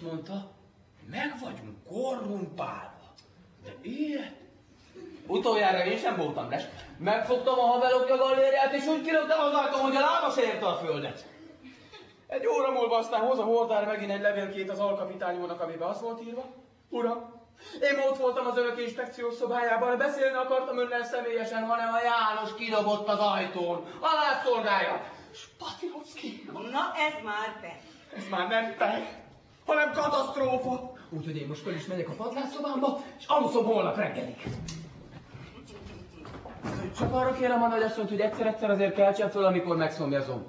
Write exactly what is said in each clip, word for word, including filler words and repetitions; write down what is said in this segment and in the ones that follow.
mondta, meg vagyunk korrumpálva. De ilyet? Utoljára én sem voltam les. Megfogtam a haverokja galériát, és úgy kilöktem az ajtón, hogy a lába se érte a földet. Egy óra múlva aztán hoz a Hordára megint egy levélkét az alkapitány úrnak, amiben az volt írva. Uram, én ott voltam az önök inspekciós szobájában, beszélni akartam önnel személyesen, hanem a János kidobott az ajtón. A lászszolgája. Spatirovszki. Na ez már be. Ez már nem fej, hanem katasztrófa. Úgyhogy én most föl is megyek a padlásszobámba, és aluszom holnap reggelig. Csak arra kérem a nagyasszonyt, hogy egyszer-egyszer azért keltsen föl, amikor megszomjazom.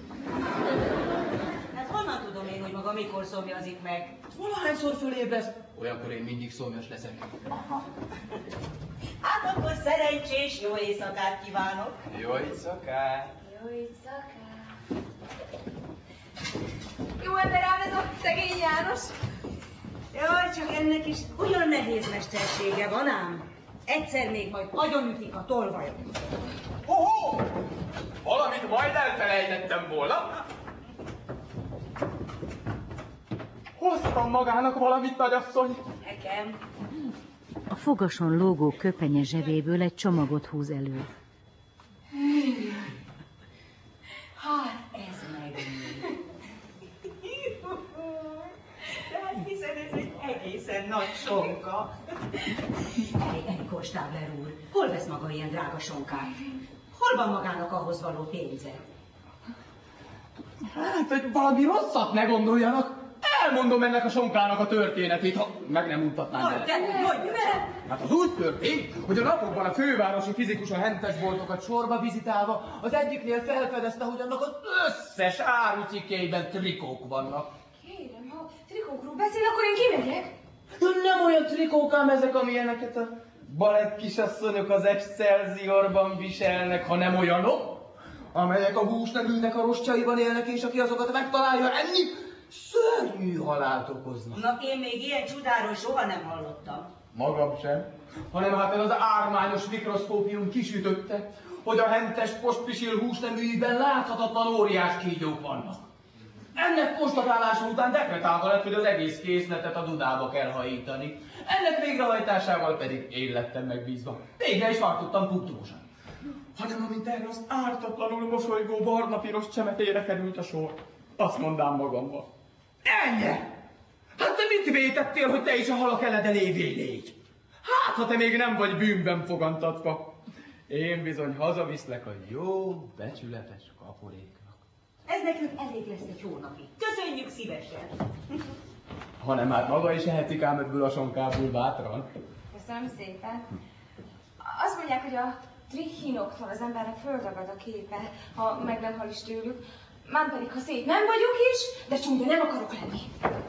Hát honnan tudom én, hogy maga mikor szomjazik meg? Valahányszor fölébresz, olyankor én mindig szomjas leszek. Aha. Hát akkor szerencsés jó éjszakát kívánok. Jó éjszakát. Jó éjszakát. Jó ember ám ez a szegény János. Jaj, csak ennek is olyan nehéz mestersége van ám. Egyszer még majd agyonütik a tolvajok. Ho-ho! Valamit majd elfelejtettem volna. Hoztam magának valamit, nagyasszony. Nekem. A fogason lógó köpenye zsebéből egy csomagot húz elő. Hát ez meg hát hiszen ez egy egészen nagy sonka. Elég, elég, Konstábler úr, hol vesz maga ilyen drága sonkát? Hol van magának ahhoz való pénze? Hát, hogy valami rosszat ne gondoljanak. Elmondom ennek a sonkának a történetét, ha meg nem mutatnám vele. Mondja, Hát az úgy történt, hogy a napokban a fővárosi fizikus a hentes boltokat sorba vizitálva az egyiknél felfedezte, hogy annak az összes árucikkeiben trikók vannak. Kérem, ha trikókról beszél, akkor én kimegyek. Nem olyan trikók ám ezek, amilyeneket a balett kisasszonyok az Excelsiorban viselnek, hanem olyanok, amelyek a húsnevűnek a rostjaiban élnek, és aki azokat megtalálja enni, szörnyű halált okoznak. na én még ilyen csodáról soha nem hallottam. Magam sem, hanem hát ez az ármányos mikroszkópium kisütötte, hogy a hentes postpisil húsneműiben láthatatlan óriás kígyók vannak. Ennek konstatálása után dekretálva lett, hogy az egész készletet a Dunába kell hajítani. Ennek végrehajtásával pedig én lettem megbízva. Végre is tartottam punktumosan. Hanem amint erre az ártatlanul mosolygó barna-piros csemetére került a sor, azt mondám magammal. Ennyi! Hát te mit vétettél, hogy te is a halak elede lévé légy? Hát, ha te még nem vagy bűnben fogantatva. Én bizony hazaviszlek a jó, becsületes kaporéknak. Ez nekünk elég lesz egy hónapig. Köszönjük szívesen. Hanem hát maga is ehetik ám ebből a sonkából bátran. Köszönöm szépen. Azt mondják, hogy a trichinoktól az embernek földagad a képe, ha meg nem hal is tőlük. Már pedig, ha szép nem vagyok is, de csúnya nem akarok lenni.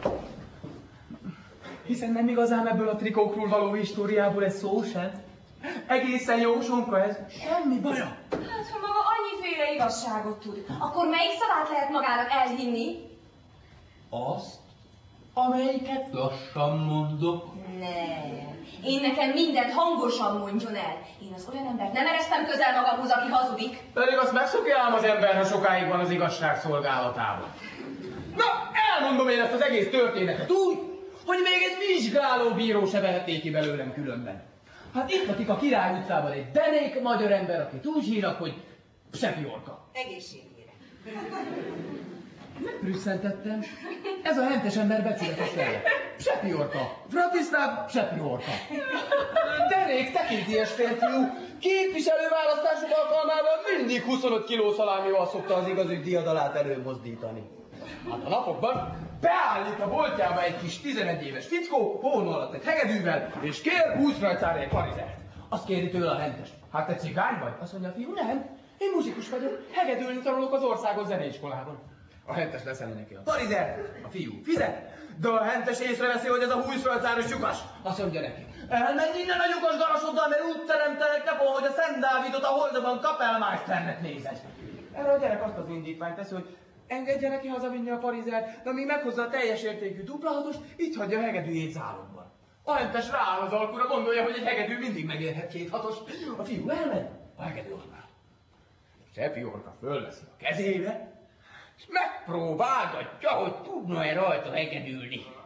Hiszen nem igazán ebből a trikókról való históriából ez szó sem. Egészen jó sonka ez, semmi baja. Hát, ha maga annyiféle igazságot tud, akkor melyik szavát lehet magának elhinni? Azt, amelyiket lassan mondok. Nem. Én nekem mindent hangosan mondjon el. Én az olyan embert nem eresztem közel magamhoz, aki hazudik. Pedig azt megszokja ám az ember, ha sokáig van az igazság szolgálatában. Na, elmondom én ezt az egész történetet úgy, hogy még egy vizsgálóbíró se vehetné ki belőlem különben. Hát itt lakik a Király utcában egy derék magyar ember, akit úgy hívnak, hogy Psepiorka. Egészségére. Megprüsszentettem. Ez a hentes ember becsületes lenne. Psepiorka. Vratislav Psepiorka. Derék tekintélyes férfiú. Képviselőválasztások alkalmával mindig huszonöt kiló szalámival szokta az igazi diadalát előmozdítani. Hát a napokban beállít a boltjába egy kis tizenegy éves fickó, hóna alatt egy hegedűvel, és kér húsz rajtára egy parizert. Azt kéri tőle a hentes. Hát te cigány vagy? Azt mondja a fiú, nem. Én muzsikus vagyok, hegedülni tanulok az országos zeneiskolában. A hentes leszelni neki a parizert, a fiú fizet, de a hentes észreveszi, hogy ez a húszföldszáros lyukas. Azt mondja neki, elmenj innen a lyukas garasoddal, mert úgy teremtelek napon, hogy a Szent Dávidot a Holdban kapelmeisternek nézed. Erre a gyerek azt az indítványt teszi, hogy engedje neki hazavinni a parizert, de amíg meghozza a teljes értékű duplahatost, itt hagyja a hegedűjét zálogban. A hentes rááll az alkura, gondolja, hogy egy hegedű mindig megérhet két hatos. A fiú elmegy, a hegedű ott már. Psepiorka fölveszi a kezébe, és megpróbálgatja, hogy tudna-e rajta hegedülni.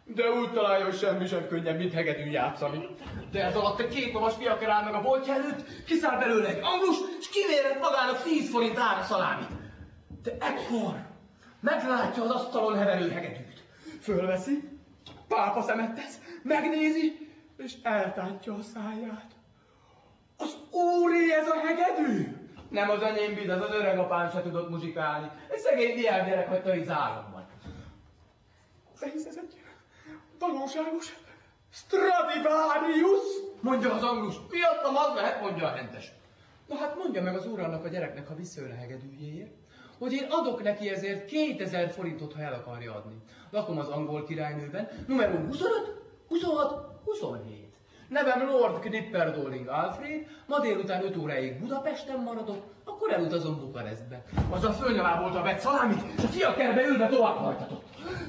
De úgy találja, hogy semmi sem könnyebb, mint hegedűn játszani. De ez alatt egy két lovas fiaker áll meg a boltja előtt, kiszáll belőle egy anglus, és kivérett magának tíz forint ára szalámit. De ekkor meglátja az asztalon heverő hegedűt. Fölveszi, pápa szemet tesz, megnézi, és eltántja a száját. Az úré ez a hegedű! Nem az enyém bid, az az öreg apám se tudott muzsikálni. Egy szegény diákgyerek hagyta így zálogban. De hisz ez egy valóságos Stradivarius, mondja az anglus. Miattam az lehet, mondja a hentes. Na hát mondja meg az úrnak a gyereknek, ha visszajön a hegedűjéért, hogy én adok neki ezért kétezer forintot, ha el akarja adni. Lakom az angol királynőben, numerum huszonöt, huszonhat, huszonhét. Nevem Lord Knipperdolling Alfred, ma délután öt óráig Budapesten maradok, akkor elutazom Bukarestbe. Azzal fölnyalábolta a vett szalámit, és a fiakerbe ülve tovább hajtatott.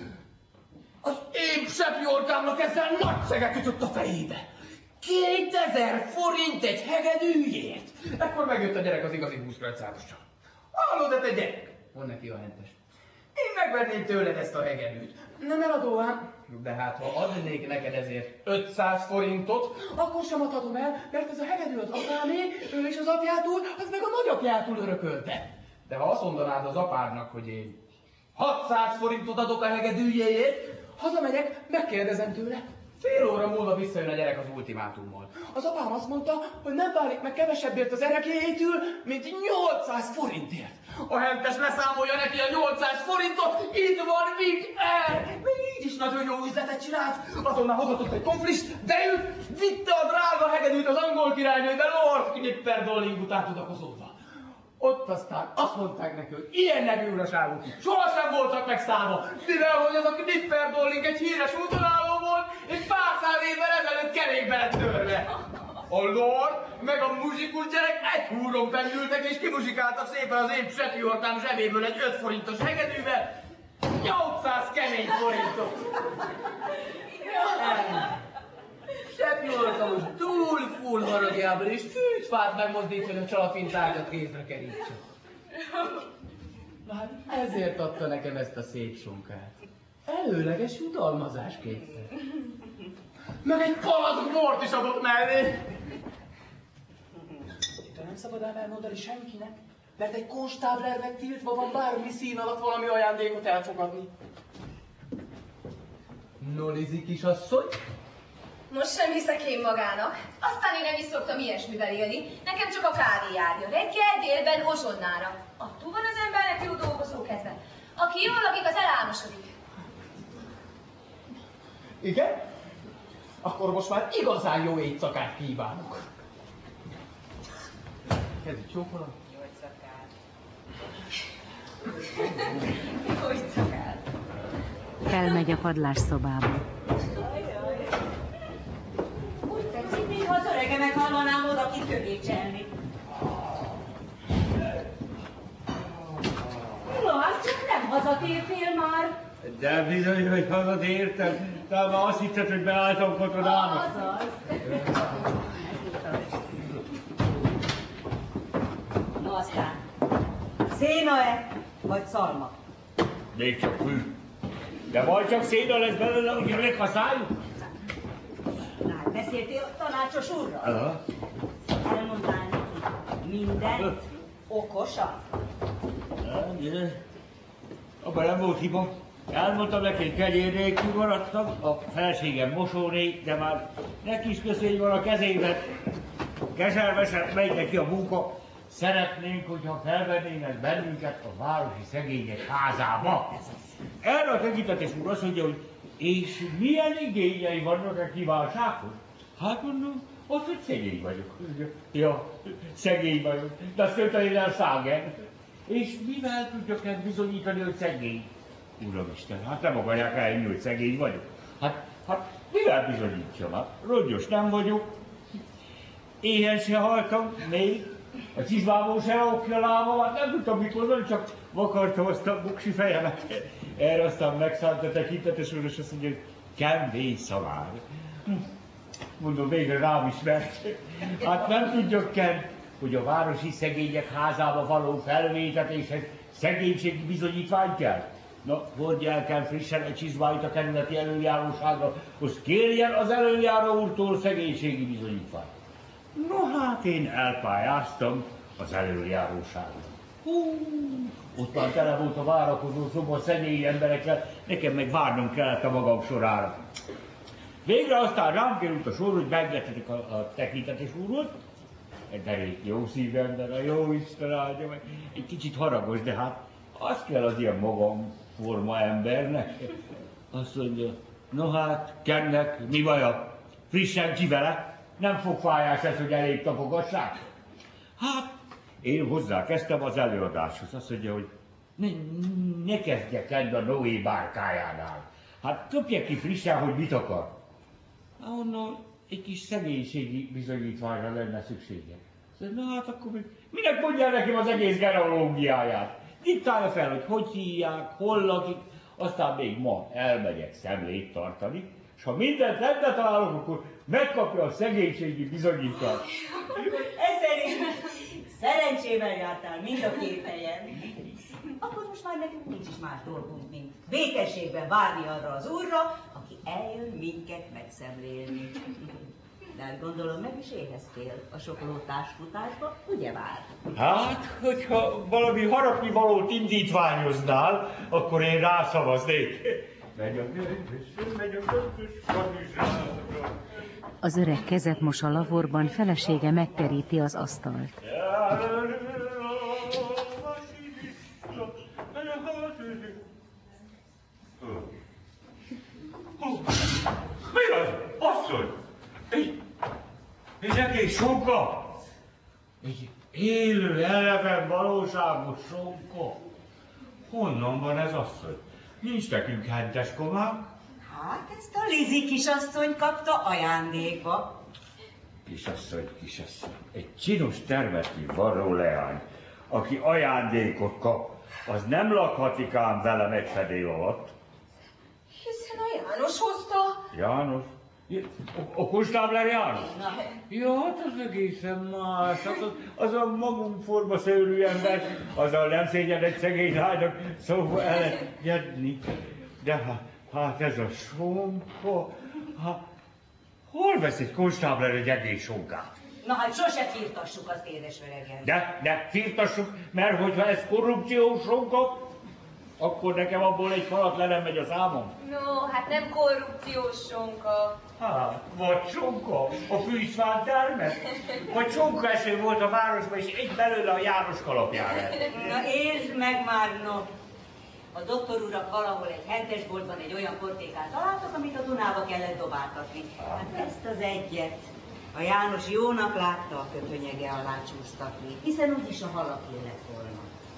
Az én seppjorkámnak ezzel nagy szeget ütött a fejébe. Kétezer forint egy hegedűjért! Ekkor megjött a gyerek az igazi húszpercárossal. Hallod, de te gyerek, mond neki a hentes. Én megvenném tőled ezt a hegedűt. Nem eladó ám. De hát, ha adnék neked ezért ötszáz forintot, akkor sem adhatom el, mert ez a hegedű az apámé, ő és az apjától, az meg a nagyapjától örökölte. De ha azt mondanád az apádnak, hogy én hatszáz forintot adok a hegedűjéért, hazamegyek, megkérdezem tőle. Fél óra múlva visszajön a gyerek az ultimátummal. Az apám azt mondta, hogy nem válik meg kevesebbért az erekéjétől, mint nyolcszáz forintért. A hentes leszámolja neki a nyolcszáz forintot, itt van, vidd el! Még így is nagyon jó üzletet csinált. Azonnal hozatott egy konflist, de ő vitte a drága hegedűt az angol királynőbe, Lord Knipperdolling után tudakozódva. Ott aztán azt mondták neki, hogy ilyen nevű uraságok itt sohasem voltak megszállva, mivel hogy az a Knipperdolling egy híres útonálló volt, és pár száz évvel ezelőtt kerékbe lett törve. A Lord meg a muzsikus gyerek egy húron felültek, és kimuzsikáltak szépen az én seppjorkám zsebéből egy öt forintos hegedűvel, nyolcszáz kemény forintot. Seppjorka most túl full haragjából, és fűtfát megmozdít, hogy a csalapintákat kézre kerítse. Na hát ezért adta nekem ezt a szép sonkát. Előleges jutalmazásképpen. Meg egy palack bort is adott mellé. De nem szabad ám elmondani senkinek, mert egy konstáblernek tiltva van bármi szín alatt valami ajándékot elfogadni. No, Lizi kisasszony? Most sem hiszek én magának. Aztán én nem is szoktam ilyesmivel élni. Nekem csak a kávé járja. Reggel, délben, hozsonnára. Attól van az embernek jó dolgozó kedve. Aki jól lakik, az elálmosodik. Igen? Akkor most már igazán jó éjszakát kívánok. Kezdj csókolom. Jó éjszakát. Jó éjszakát. Felmegy a padlásszobába. Úgy tetszik, mintha az öregemet hallanám oda kikövécselni. No, hát csak nem hazatértél már. De bizony, hogy hazatértem. De már azt hitted, hogy beálltam katonának. Azaz. No, aztán. Széna-e, vagy szalma? Még csak fű. De majd csak széna lesz belőle, hogy meghasználjuk. Na, hát beszéltél a tanácsos úrral? Aha. Elmondtál neki mindent okosan? Abban nem volt hiba. Elmondtam neki, hogy kegyér nélkül maradtam, a feleségem mosóné, de már neki is köszönj van a kezében. Keservesen megy neki a munka. Szeretnénk, hogyha felvennének bennünket a városi szegények házába. Erre a tegitetes úr azt mondja, hogy és milyen igényei vannak a kívánsághoz? Hát mondom, az, hogy szegény vagyok. Ja, szegény vagyok. De azt mondta, hogy nem szágen. És mivel tudjak ezt bizonyítani, hogy szegény? Uramisten, hát nem akarják elhinni, hogy szegény vagyok. Hát, hát mivel bizonyítsam? Hát rongyos nem vagyok. Éhen se haltam, még. A csizmából se okja lábam, hát nem tudtam mit mondani, csak vakartam azt a buksi fejemet. Erre aztán megszállt a tekintetes úr, és azt mondja, hogy kemvény szavár. Mondom, végre rám ismert. Hát nem tudjuk, Ken, hogy a városi szegények házába való felvétetéshez szegénységi bizonyítvány kell. Na, hordjál kell frissen egy csizmáit a kerületi előjáróságra, hogy kérjen az előjáró úrtól szegénységi bizonyítványt. No hát én elpályáztam az előjáróságra. Hú, ott már tele volt a várakozó szoba szegény emberekkel, nekem meg várnom kellett a magam sorára. Végre aztán rám került a sor, hogy megletetek a, a tekintetes úrot. Egy derék jó szívember, a jó Isten áldja meg. Egy kicsit haragos, de hát az kell az ilyen magamforma embernek. Azt mondja, no hát, Kennek, mi baja? Frissen ki vele? Nem fog fájás ez, hogy elég tapogassák? Hát, én hozzákezdtem az előadáshoz. Azt mondja, hogy ne, ne kezdjek lenni a Noé bárkájánál. Hát köpje ki frissen, hogy mit akar. Onnan egy kis szegénységi bizonyítványra lenne szüksége. Szóval, na hát akkor még minek mondjál nekem az egész genealógiáját? Diktálja fel, hogy hogy hívják, hol lakik, aztán még ma elmegyek szemlét tartani, és ha mindent rendbe találok, akkor megkapja a szegénységi bizonyítványt. Ez szerint szerencsével jártál mind a két helyen. Akkor most már nekünk nincs is más dolgunk, mint békességben várni arra az úrra, aki eljön minket megszemlélni. De hát gondolom meg is éheztél a sok lótársfutásba, ugye vár? Hát, hogyha valami harapni valót indítványoznál, akkor én rászavaznék. Megy a nővös, megy a nővös, Az öreg kezet mos a lavorban, felesége megteríti az asztalt. Mi az? Asszony! Egy, egy egész sonka! Egy élő, eleven, valóságos sonka! Honnan van ez, asszony? Nincs nekünk hentes komák? Hát ezt a Lizi kisasszony kapta ajándékba. Kisasszony, kisasszony. Egy csinos termetű varró leány, aki ajándékot kap, az nem lakhatik ám velem egy fedél alatt. Hiszen a János hozta. János? Okostábler János? Ja, hát az egészen más. Az, az, az a magunk formaszerű ember, azzal nem szégyen egy szegény lánynak szóval elegyedni. De hát, hát ez a sonka, hát, hol vesz egy konstábler egy egész sonkát? Na hát sose firtassuk azt, édes öregem. De, de firtassuk, mert hogyha ez korrupciós sonka, akkor nekem abból egy falat le nem megy az álmom. No, hát nem korrupciós sonka. Hát, vagy sonka, a fűszfán termet, vagy sonka eső volt a városban, és egy belőle a János kalapjára. Na értsd meg már, no. A doktor urak valahol egy hentesboltban egy olyan portékát találtak, amit a Dunába kellett dobáltatni. Hát ezt az egyet a János jónak látta a köpönyege alá csúsztatni, hiszen úgyis a halak lett volna.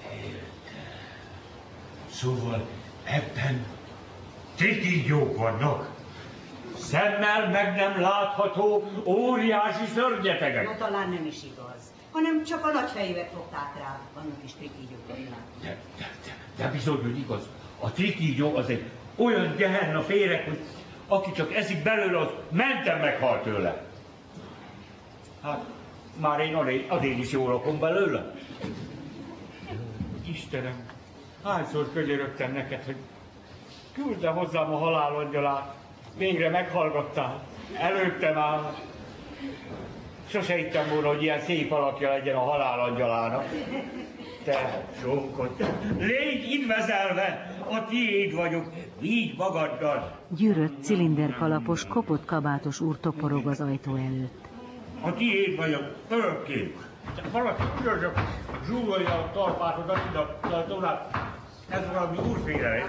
Szóval ebben trikígyók vannak. Szemmel meg nem látható óriási szörnyetegek. Na talán nem is igaz, hanem csak a nagyfejűek fogták rá, annak is trikígyók a világ. De, de, de, de bizony, hogy igaz. A trikígyó az egy olyan gehenna féreg, hogy aki csak eszik belőle, az mentem meghal tőle. Hát, már én adén is jól lakom belőle. Istenem, hányszor könyörögtem neked, hogy küldte hozzám a halálangyalát. Végre meghallgattál. Előttem áll. Sose hittem volna, hogy ilyen szép alakja legyen a halálanggyalának. Te, sonkot, légy invezelve, a tiéd vagyok, így magaddal. Gyűrött, cilinderkalapos, kopott kabátos úr toporog az ajtó előtt. A tiéd vagyok, örökké. Valaki tudod, zsúrolja a talpátodat ide a ajtónál. Ez valami úrféle.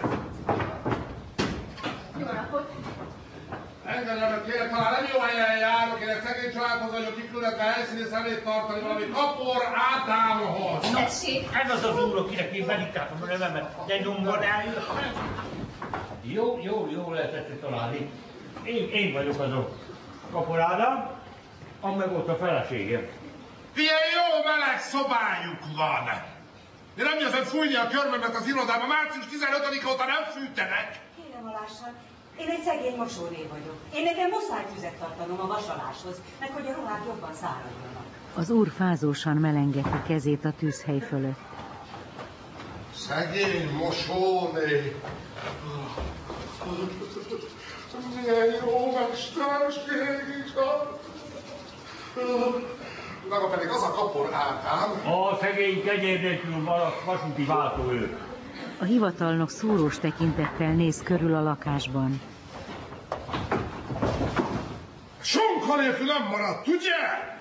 Jó napot! Engedjenek, kérlek, talán nem jó helyen járok, én egy szegény családhoz vagyok kiküldetve helyszíni szemét tartani valami Kapor Ádámhoz. Tessék! Ez az az úr, akinek én bedikáltam a nevemet, de nyomban eljött. Jó, jó, jó lehetett találni. Én, én vagyok az a Kapor Ádám, amely volt a feleségem. Ilyen jó meleg szobájuk van. Én nem jöttem fújni a körmömet az irodában, március tizenötödike óta nem fűtenek. Kérem alással, én egy szegény mosóné vagyok. Én nekem muszáj tüzet tartanom a vasaláshoz, meg hogy a ruhák jobban száradjanak. Az úr fázósan melengeti kezét a tűzhely fölött. Szegény mosóné. Milyen jó mesterség is van. Maga pedig az a Kapor Ádám. A szegény kegyér nélkül maradt vasúti váltóőr. A hivatalnok szúrós tekintettel néz körül a lakásban. Sonka nélkül nem maradt, ugye?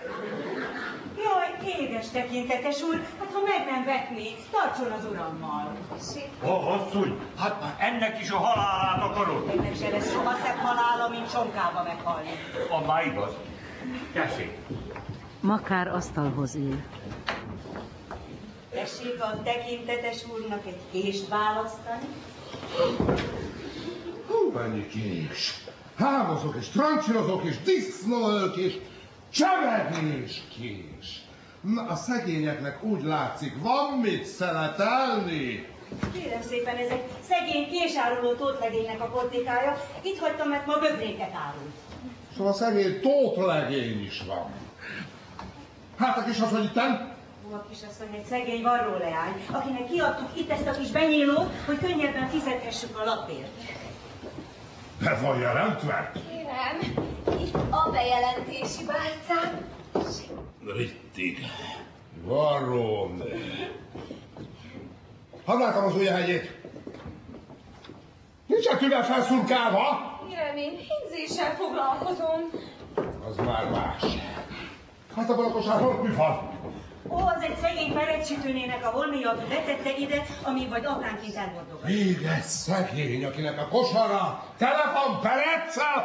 Jaj, édes tekintetes úr, hát ha meg nem vetné, tartson az urammal. Ó, asszony, hát már ennek is a halálát akarod. Ennek se lesz soha szebb halála, mint Sonkába meghalni. A már igaz. Tessék. Makár asztalhoz ül. Tessék a tekintetes úrnak egy kést választani. Hú, mennyi kés. Hámozok és trancsírozok és disznóölk és csemegés kés. Na, a szegényeknek úgy látszik, van mit szeletelni. Kérem szépen, ez egy szegény késáruló tótlegénynek a portékája. Itt hagytam, mert ma bögréket árult. Szóval szegény tótlegény is van. Hát a kisasszony itten? A kisasszony egy szegény varróleány, akinek kiadtuk itt ezt a kis benyílót, hogy könnyebben fizethessük a lapért. Be van jelentve? Kérem, itt a bejelentési bálcám. Rittig. Varrón. Hadd látom az ujjahegyét. Nincsen tüvel felszurkálva. Kérem, én hímzéssel foglalkozom. Az már más. Hát abban a kosárban mi van? Ó, az egy szegény perecsütőnének a holmia, betette ide, amíg majd apránként elhordogat. Még egy szegény, akinek a kosara tele van pereccel.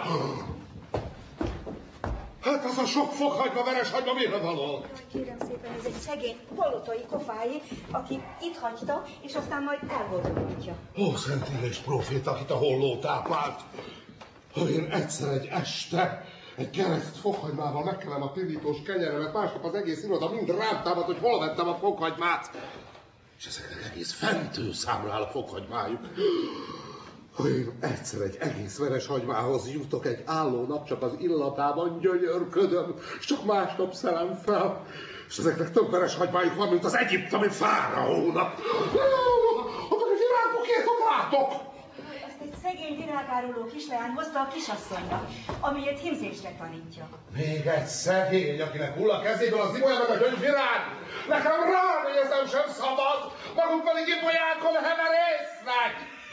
Hát az a sok fokhagyma, veres hagyma mire való? Kérem szépen, ez egy szegény palotai kofái, aki itt hagyta, és aztán majd elhordogatja. Ó, Szent Illés próféta, akit a holló táplált. Ha én egyszer egy este egy kereszt fokhagymával megkelem a tindítós kenyeremet, másnap az egész iroda mind rám támad, hogy hol vettem a fokhagymát. És ezeknek egész fentő számlál a fokhagymájuk. Ha én egyszer egy egész veres hagymához jutok, egy álló nap csak az illatában gyönyörködöm, és csak másnap szelem fel. És ezeknek több veres hagymájuk van, mint az egyiptomi fáraónak. Ha meg egy virágokét, hogy látok! Ezt egy szegény virágáruló kisleány hozta a kisasszonynak, amiért hímzésre tanítja. Még egy szegény, akinek hull a kezéből az ibolya meg a gyöngyvirág. Nekem ránézem sem szabad, maguk pedig ibolyákon heverésznek.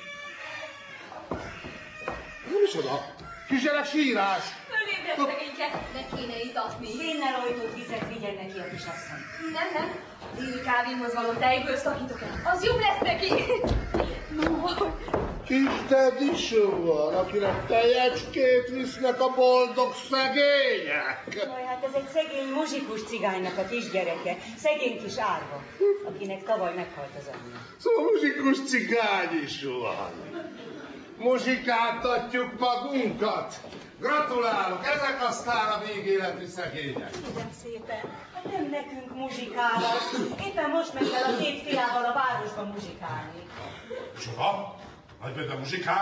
Nem is oda. Kisgyerek sírás. Fölébred szegényke, meg kéne itatni. Vénnel ojtott vizet vigyen neki a kisasszony. Nem, nem. Déli kávéhoz való tejből szakítok el. Az jobb lesz neki. No. Kis tedisó van, akinek tejecskét visznek a boldog szegények. Jaj, hát ez egy szegény muzsikus cigánynak a kisgyereke, szegény kis árva, akinek tavaly meghalt az anyja. Szóval muzsikus cigány is van. Muzsikáltatjuk magunkat. Gratulálok, ezek aztán a végéletű szegények. Kérem szépen, hát nem nekünk muzsikálnak. Éppen most ment el a két fiával a városba muzsikálni. Soha? Hogy meg a muzsikál?